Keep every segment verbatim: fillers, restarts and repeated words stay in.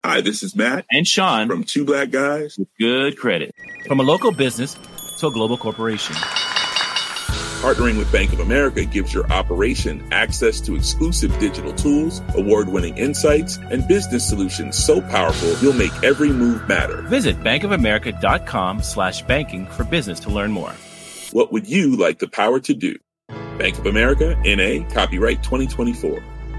Hi, this is Matt and Sean from Two Black Guys with Good Credit. From a local business to a global corporation, partnering with Bank of America gives your operation access to exclusive digital tools, award-winning insights, and business solutions so powerful you'll make every move matter. Visit bankofamerica.com slash banking for business to learn more. What would you like the power to do? Bank of America, N A, copyright twenty twenty-four.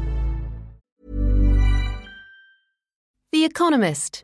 The Economist.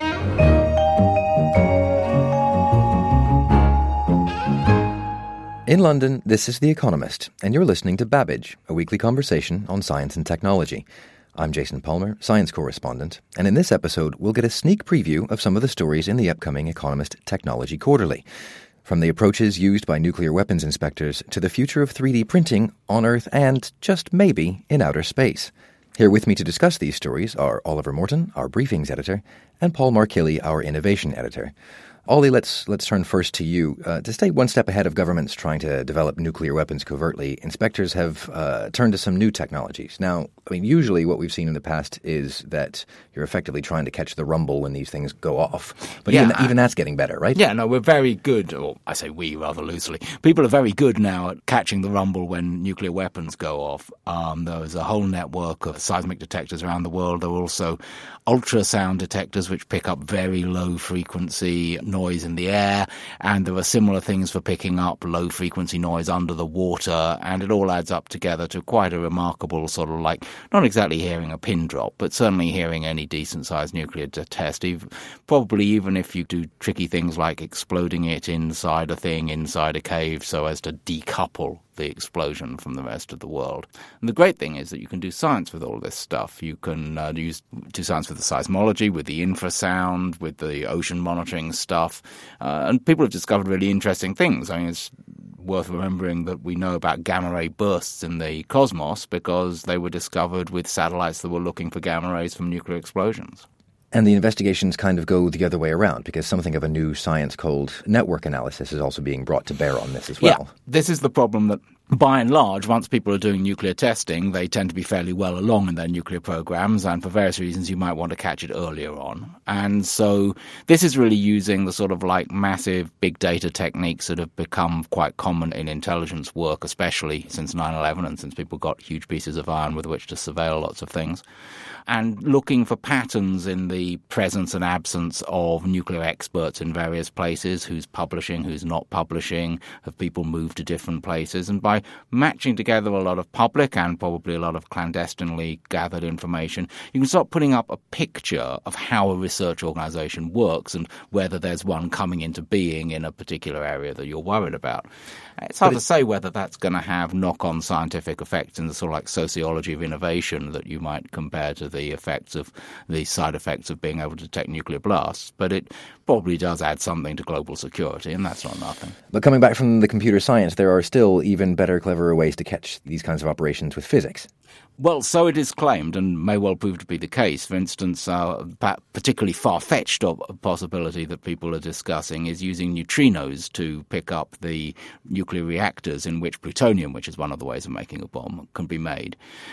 In London, this is The Economist, and you're listening to Babbage, a weekly conversation on science and technology. I'm Jason Palmer, science correspondent, and in this episode, we'll get a sneak preview of some of the stories in the upcoming Economist Technology Quarterly. From the approaches used by nuclear weapons inspectors to the future of three D printing on Earth and, just maybe, in outer space. Here with me to discuss these stories are Oliver Morton, our briefings editor, and Paul Markilly, our innovation editor. Ollie, let's let's turn first to you. Uh, to stay one step ahead of governments trying to develop nuclear weapons covertly, inspectors have uh, turned to some new technologies. Now, I mean, usually what we've seen in the past is that you're effectively trying to catch the rumble when these things go off. But yeah, even, even that's getting better, right? Yeah, no, we're very good, or I say we rather loosely. People are very good now at catching the rumble when nuclear weapons go off. Um, there's a whole network of seismic detectors around the world. There are also ultrasound detectors which pick up very low frequency noise in the air, and there are similar things for picking up low frequency noise under the water, and it all adds up together to quite a remarkable sort of like, not exactly hearing a pin drop, but certainly hearing any decent sized nuclear test, even, probably even if you do tricky things like exploding it inside a thing, inside a cave, so as to decouple the explosion from the rest of the world. And the great thing is that you can do science with all this stuff. You can uh, use do science with the seismology, with the infrasound, with the ocean monitoring stuff. Uh, and people have discovered really interesting things. I mean, it's worth remembering that we know about gamma ray bursts in the cosmos because they were discovered with satellites that were looking for gamma rays from nuclear explosions. And the investigations kind of go the other way around because something of a new science called network analysis is also being brought to bear on this as well. Yeah, this is the problem that by and large, once people are doing nuclear testing, they tend to be fairly well along in their nuclear programs, and for various reasons you might want to catch it earlier on. And so this is really using the sort of like massive big data techniques that have become quite common in intelligence work, especially since nine eleven and since people got huge pieces of iron with which to surveil lots of things, and looking for patterns in the presence and absence of nuclear experts in various places, who's publishing, who's not publishing, have people moved to different places, and by matching together a lot of public and probably a lot of clandestinely gathered information, you can start putting up a picture of how a research organization works and whether there's one coming into being in a particular area that you're worried about. It's hard to say whether that's going to have knock-on scientific effects in the sort of like sociology of innovation that you might compare to the effects of the side effects of being able to detect nuclear blasts, but it probably does add something to global security, and that's not nothing. But coming back from the computer science, there are still even better, cleverer ways to catch these kinds of operations with physics. Well, so it is claimed, and may well prove to be the case. For instance, uh, particularly far-fetched possibility that people are discussing is using neutrinos to pick up the nuclear reactors in which plutonium, which is one of the ways of making a bomb, can be made.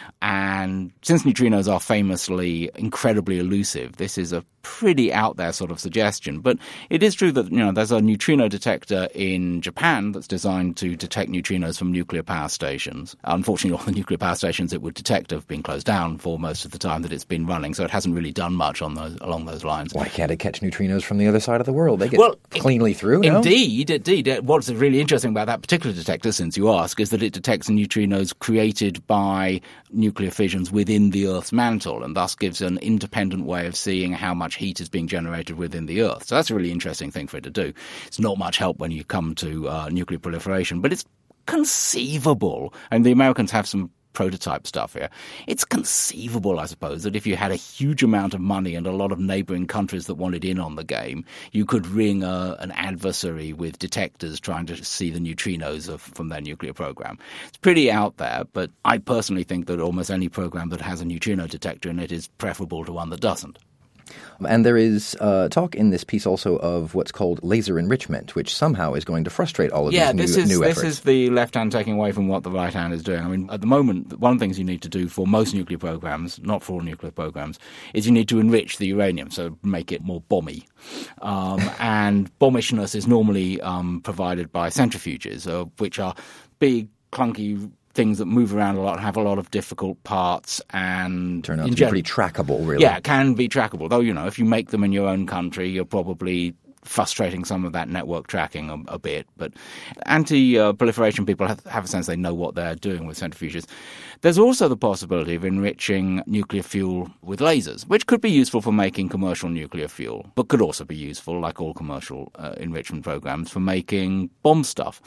And since neutrinos are famously incredibly elusive, this is a pretty out there sort of suggestion. But it is true that, you know, there's a neutrino detector in Japan that's designed to detect neutrinos from nuclear power stations. Unfortunately, all the nuclear power stations it would detect have been closed down for most of the time that it's been running, so it hasn't really done much on those along those lines. Why can't it catch neutrinos from the other side of the world? They get well, cleanly through, no? Indeed, indeed. What's really interesting about that particular detector, since you ask, is that it detects neutrinos created by nuclear fissions within the Earth's mantle, and thus gives an independent way of seeing how much heat is being generated within the Earth. So that's a really interesting thing for it to do. It's not much help when you come to uh, nuclear proliferation, but it's conceivable, and the Americans have some prototype stuff here. It's conceivable, I suppose, that if you had a huge amount of money and a lot of neighbouring countries that wanted in on the game, you could ring a, an adversary with detectors trying to see the neutrinos of, from their nuclear program. It's pretty out there, but I personally think that almost any program that has a neutrino detector in it is preferable to one that doesn't. And there is uh, talk in this piece also of what's called laser enrichment, which somehow is going to frustrate all of yeah, these this new, is, new this efforts. is the left hand taking away from what the right hand is doing. I mean, at the moment, one of the things you need to do for most nuclear programs, not for all nuclear programs, is you need to enrich the uranium, so make it more bomby. Um, and bombishness is normally um, provided by centrifuges, uh, which are big, clunky things that move around a lot, have a lot of difficult parts, and turn out to gen- be pretty trackable, really. Yeah, can be trackable. Though, you know, if you make them in your own country, you're probably frustrating some of that network tracking a, a bit. But anti-proliferation people have, have a sense they know what they're doing with centrifuges. There's also the possibility of enriching nuclear fuel with lasers, which could be useful for making commercial nuclear fuel, but could also be useful, like all commercial uh, enrichment programs, for making bomb stuff.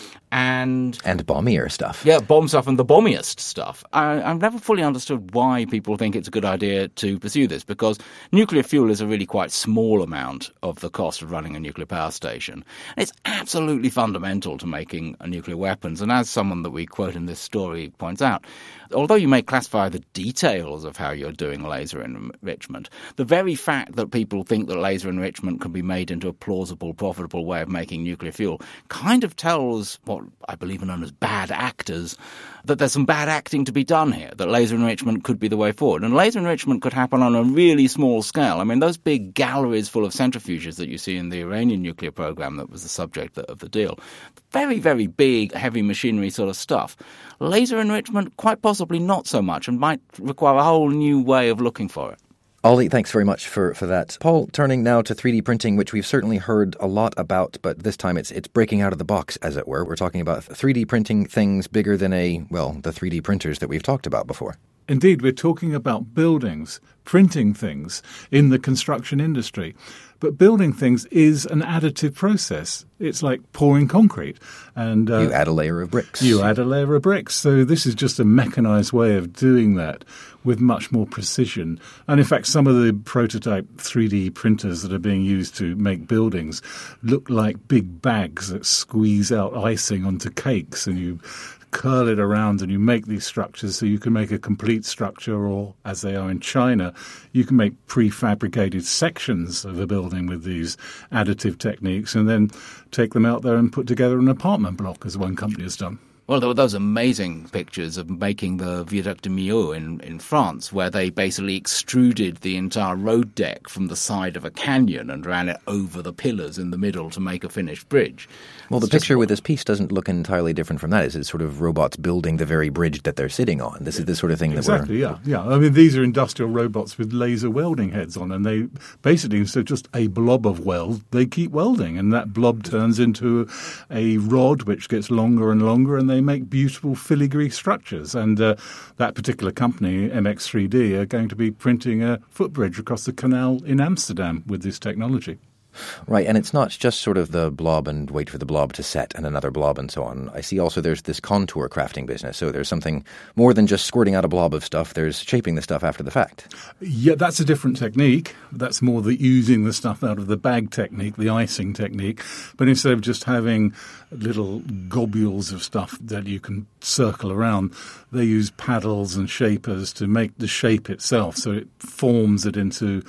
And and bombier stuff. Yeah, bomb stuff and the bombiest stuff. I, I've never fully understood why people think it's a good idea to pursue this, because nuclear fuel is a really quite small amount of the cost of running a nuclear power station. It's absolutely fundamental to making nuclear weapons. And as someone that we quote in this story points out, although you may classify the details of how you're doing laser enrichment, the very fact that people think that laser enrichment can be made into a plausible, profitable way of making nuclear fuel kind of tells what I believe are known as bad actors that there's some bad acting to be done here, that laser enrichment could be the way forward. And laser enrichment could happen on a really small scale. I mean, those big galleries full of centrifuges that you see in the Iranian nuclear program that was the subject of the deal, very, very big, heavy machinery sort of stuff. Laser enrichment, quite possibly not so much, and might require a whole new way of looking for it. Ollie, thanks very much for, for that. Paul, turning now to three D printing, which we've certainly heard a lot about, but this time it's it's breaking out of the box, as it were. We're talking about three D printing things bigger than a, well, the three D printers that we've talked about before. Indeed, we're talking about buildings, printing things in the construction industry. But building things is an additive process. It's like pouring concrete. And uh, you add a layer of bricks. You add a layer of bricks. So this is just a mechanized way of doing that with much more precision. And in fact, some of the prototype three D printers that are being used to make buildings look like big bags that squeeze out icing onto cakes, and you curl it around and you make these structures so you can make a complete structure, or, as they are in China, you can make prefabricated sections of a building with these additive techniques and then take them out there and put together an apartment block, as one company has done. Well, there were those amazing pictures of making the Viaduct de Millau in, in France, where they basically extruded the entire road deck from the side of a canyon and ran it over the pillars in the middle to make a finished bridge. Well, the It's picture just, with this piece doesn't look entirely different from that. It's, it's sort of robots building the very bridge that they're sitting on. This is the sort of thing exactly, that we're... Exactly, yeah, yeah. I mean, these are industrial robots with laser welding heads on, and they basically, instead of just a blob of weld, they keep welding, and that blob turns into a rod which gets longer and longer, and they make beautiful filigree structures. And uh, that particular company, M X three D, are going to be printing a footbridge across the canal in Amsterdam with this technology. Right, and it's not just sort of the blob and wait for the blob to set and another blob and so on. I see also there's this contour crafting business, so there's something more than just squirting out a blob of stuff. There's shaping the stuff after the fact. Yeah, that's a different technique. That's more the using the stuff out of the bag technique, the icing technique. But instead of just having little globules of stuff that you can circle around, they use paddles and shapers to make the shape itself, so it forms it into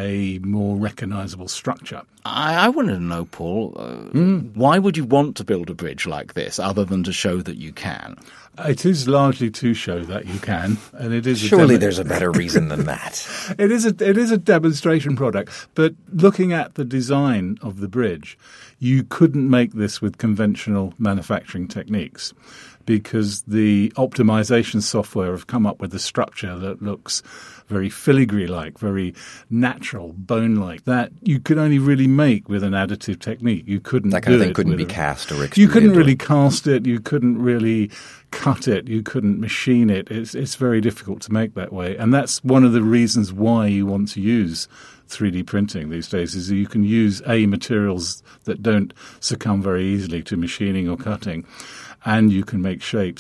a more recognizable structure. I, I wanted to know, Paul, uh, mm. why would you want to build a bridge like this other than to show that you can? It is largely to show that you can, and it is. Surely a demo- there's a better reason than that. It is a it is a demonstration product, but looking at the design of the bridge, you couldn't make this with conventional manufacturing techniques, because the optimization software have come up with a structure that looks very filigree-like, very natural, bone-like, that you could only really make with an additive technique. You couldn't That kind of do thing it couldn't with be a- cast or extruded. You couldn't really or- cast it. You couldn't really cut it. You couldn't machine it. It's, it's very difficult to make that way. And that's one of the reasons why you want to use three D printing these days, is that you can use A, materials that don't succumb very easily to machining or cutting, and you can make shapes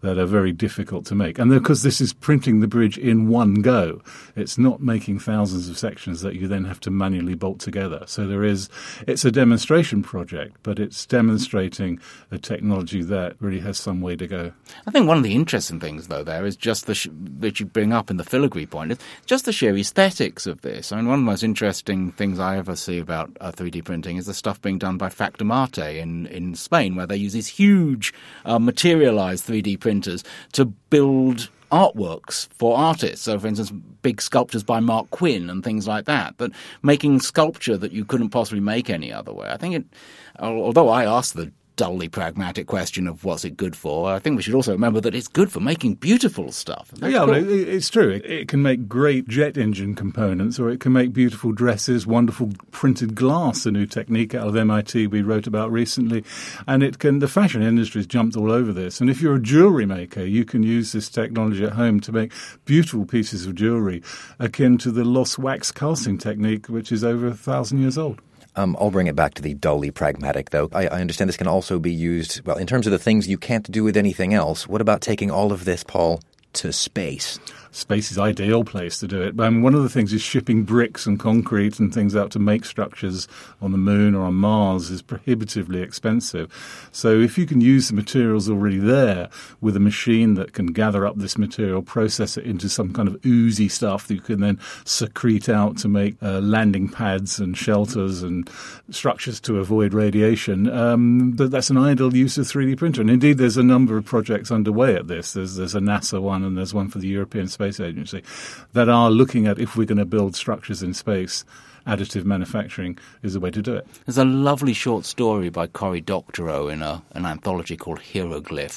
that are very difficult to make. And because this is printing the bridge in one go, it's not making thousands of sections that you then have to manually bolt together. So there is, it's a demonstration project, but it's demonstrating a technology that really has some way to go. I think one of the interesting things, though, there is just the sh- that you bring up in the filigree point, is just the sheer aesthetics of this. I mean, one of the most interesting things I ever see about uh, three D printing is the stuff being done by Factomate in, in Spain, where they use these huge uh, materialized three D printers to build artworks for artists. So, for instance, big sculptures by Mark Quinn and things like that, but making sculpture that you couldn't possibly make any other way. I think it, although I asked the dully pragmatic question of what's it good for, I think we should also remember that it's good for making beautiful stuff. That's yeah, cool. well, it, it's true. It, it can make great jet engine components, or it can make beautiful dresses, wonderful printed glass, a new technique out of M I T we wrote about recently. And it can, the fashion industry's jumped all over this. And if you're a jewellery maker, you can use this technology at home to make beautiful pieces of jewellery akin to the lost wax casting technique, which is over a thousand years old. Um, I'll bring it back to the dully pragmatic, though. I, I understand this can also be used, well, in terms of the things you can't do with anything else. What about taking all of this, Paul, to space? Space is the ideal place to do it. But I mean, one of the things is shipping bricks and concrete and things out to make structures on the moon or on Mars is prohibitively expensive. So if you can use the materials already there with a machine that can gather up this material, process it into some kind of oozy stuff that you can then secrete out to make uh, landing pads and shelters and structures to avoid radiation, um, that, that's an ideal use of three D printer. And indeed, there's a number of projects underway at this. There's, there's a NASA one and there's one for the European Space Agency that are looking at, if we're going to build structures in space, additive manufacturing is the way to do it. There's a lovely short story by Cory Doctorow in a, an anthology called Hieroglyph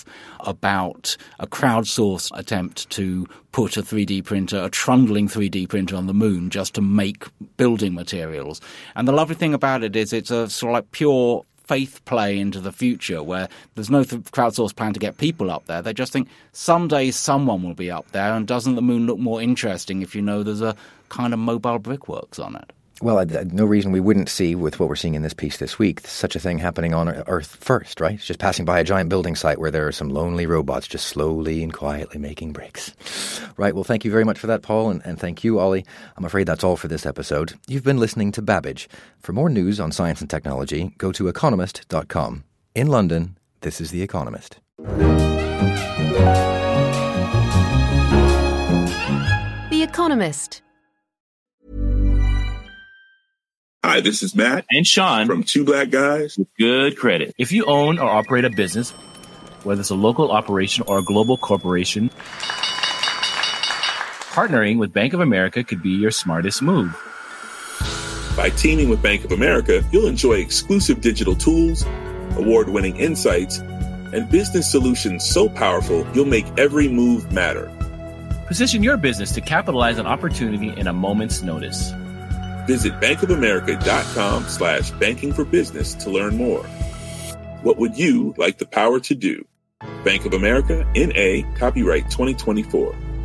about a crowdsourced attempt to put a three D printer, a trundling three D printer on the moon just to make building materials. And the lovely thing about it is it's a sort of like pure faith play into the future where there's no th- crowdsourced plan to get people up there. They just think someday someone will be up there, and doesn't the moon look more interesting if you know there's a kind of mobile brickworks on it? Well, uh, no reason we wouldn't see, with what we're seeing in this piece this week, such a thing happening on Earth first, right? It's just passing by a giant building site where there are some lonely robots just slowly and quietly making bricks. Right, well, thank you very much for that, Paul, and, and thank you, Ollie. I'm afraid that's all for this episode. You've been listening to Babbage. For more news on science and technology, go to economist dot com. In London, this is The Economist. The Economist. Hi, this is Matt And Sean from Two Black Guys with Good Credit. If you own or operate a business, whether it's a local operation or a global corporation, partnering with Bank of America could be your smartest move. By teaming with Bank of America, you'll enjoy exclusive digital tools, award-winning insights, and business solutions so powerful you'll make every move matter. Position your business to capitalize on opportunity in a moment's notice. Visit bankofamerica.com slash banking for business to learn more. What would you like the power to do? Bank of America, N A, copyright twenty twenty-four.